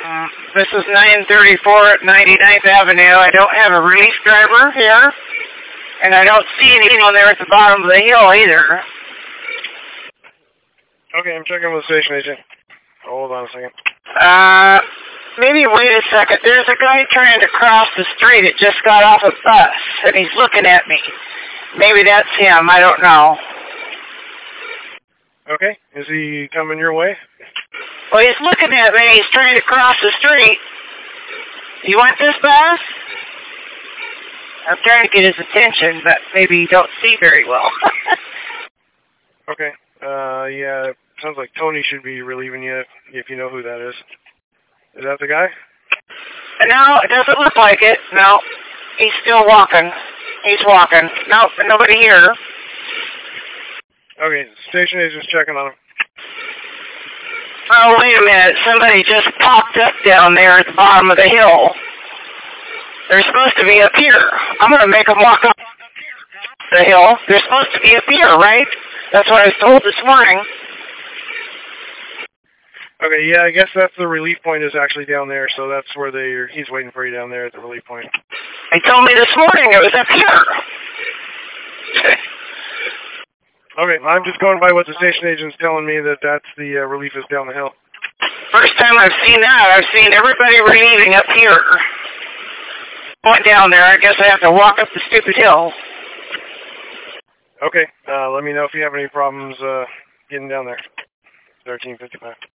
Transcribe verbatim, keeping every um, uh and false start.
Uh, this is nine thirty-four at ninety-ninth Avenue. I don't have a relief driver here, and I don't see anyone there at the bottom of the hill either. Okay, I'm checking with the station agent. Hold on a second. Uh, maybe wait a second. There's a guy trying to cross the street. It just got off a bus, and he's looking at me. Maybe that's him. I don't know. Okay, is he coming your way? Well, he's looking at me. He's trying to cross the street. You want this bus? I'm trying to get his attention, but maybe you don't see very well. Okay. Uh, yeah, sounds like Tony should be relieving you if you know who that is. Is that the guy? No, it doesn't look like it. No, he's still walking. He's walking. No, nobody here. Okay, station agent's checking on him. Oh, wait a minute. Somebody just popped up down there at the bottom of the hill. They're supposed to be up here. I'm going to make them walk up the hill. They're supposed to be up here, right? That's what I was told this morning. Okay, yeah, I guess that's the relief point is actually down there, so that's where they he's waiting for you down there at the relief point. They told me this morning it was up here. Okay, I'm just going by what the station agent's telling me, that that's the uh, relief is down the hill. First time I've seen that, I've seen everybody relieving up here. Went down there, I guess I have to walk up the stupid hill. Okay, uh, let me know if you have any problems uh, getting down there. thirteen fifty-five.